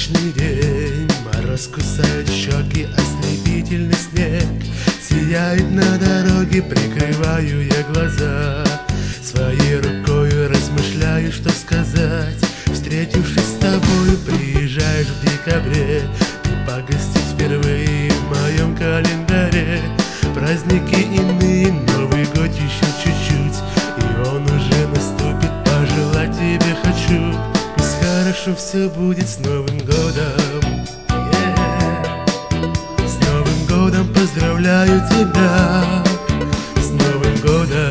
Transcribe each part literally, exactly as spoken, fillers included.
солнечный день, мороз кусает щеки, ослепительный снег сияет на дороге, прикрываю я глаза. Своей рукою размышляю, что сказать. Встретившись с тобою, приезжаешь в декабре. Ты погостить впервые в моем календаре. Праздники иные, Новый год еще чуть-чуть, и он уже наступит. Пожелать тебе хочу, пусть хорошо все будет с Новым годом. Yeah. С Новым годом поздравляю тебя, с Новым годом.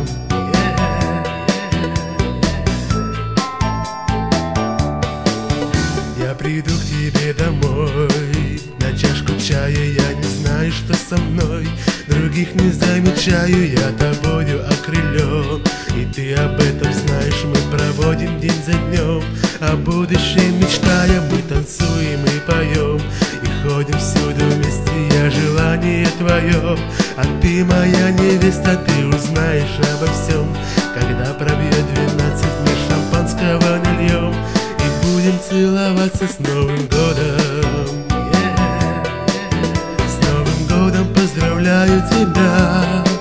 Я приду к тебе домой на чашку чая, я не знаю, что со мной. Других не замечаю, я тобою окрылен, и ты об этом знаешь. Мы проводим день за днем, о будущем мечтая. Мы танцуем и поем, и ходим всюду вместе. Я желание твое, а ты моя невеста. Ты узнаешь обо всем, когда пробьет двенадцать. Мы шампанского нальем и будем целоваться. С Новым годом, yeah. С Новым годом поздравляю тебя.